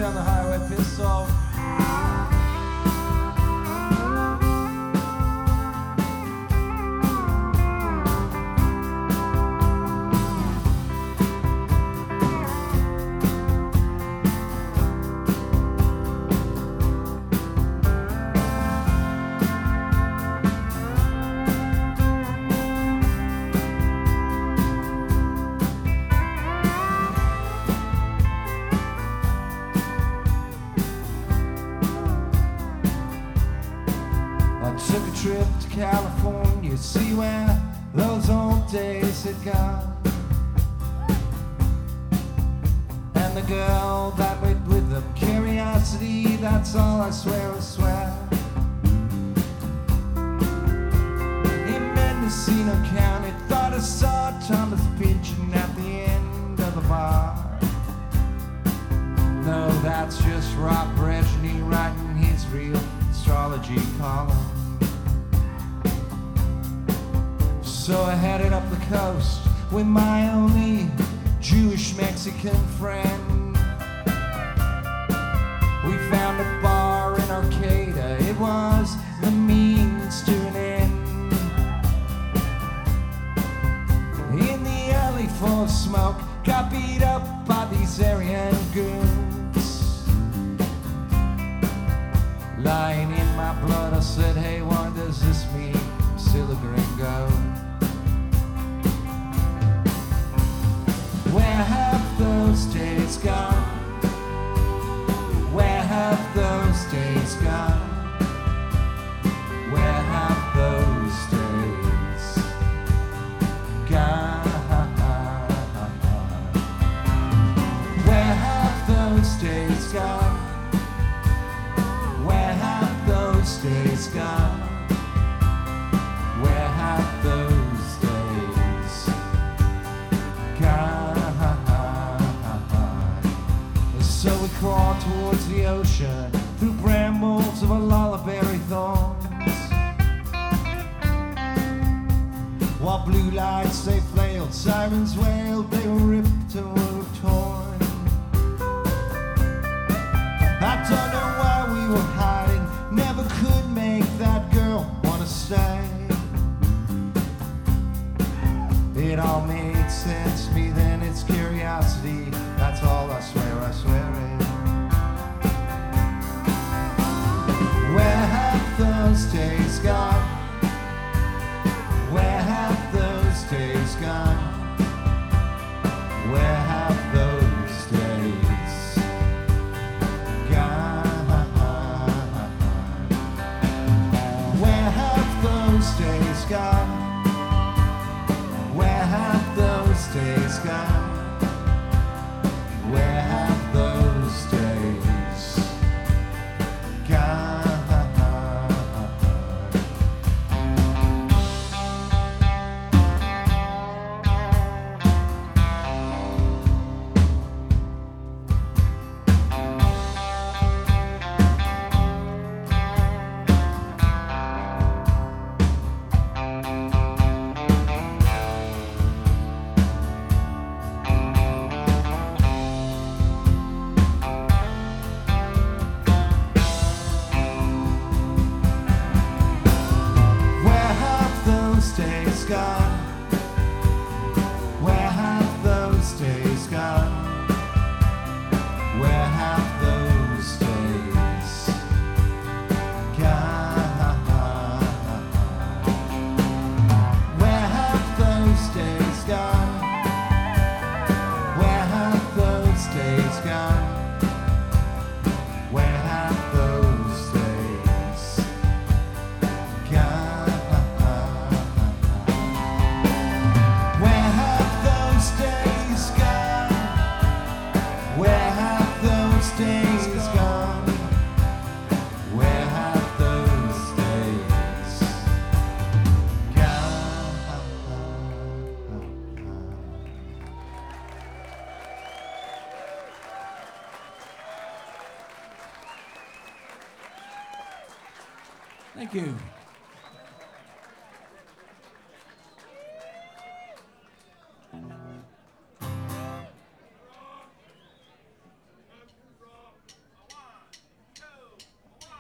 down the highway, pissed off. Took a trip to California, see where those old days had gone. And the girl that went with them, curiosity, that's all I swear, I swear. In Mendocino County, thought I saw Thomas Pynchon at the end of the bar. No, that's just Rob Brezhnev writing his real astrology column. So I headed up the coast with my only Jewish Mexican friend. We found a bar in Arcata, it was the means to an end. In the alley full of smoke, got beat up by these Aryan goons. Lying in my blood, I said, hey, what does this mean? I'm still a gringo. Where have those days gone? Where have those days gone? Where have those days gone? Where have those days gone? Where have those days gone? Where have those days gone? So we crawled towards the ocean through brambles of lullaberry thorns, while blue lights they flailed, sirens wailed, they were ripped and were torn. I don't know why we were hiding, never could make that girl wanna stay. It all made sense to me then, it's curiosity, that's all I swear, I swear it. Where have those days gone? Where have those days gone? Where have those days gone? Where have those days gone? Where have those days gone? Where have those days gone? Days gone? Where have those days gone? Where have those days gone? Where have those days gone? Where have those days gone? Where have those days gone? Days gone. Where have those days gone? Thank you.